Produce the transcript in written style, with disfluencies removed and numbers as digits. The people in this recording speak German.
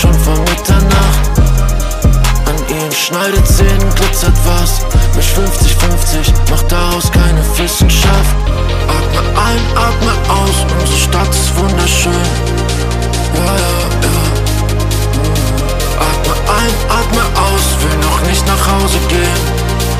schon vor Mitternacht. An ihren Schneidezähnen glitzert was. Mich 50-50, mach daraus keine Wissenschaft. Atme ein, atme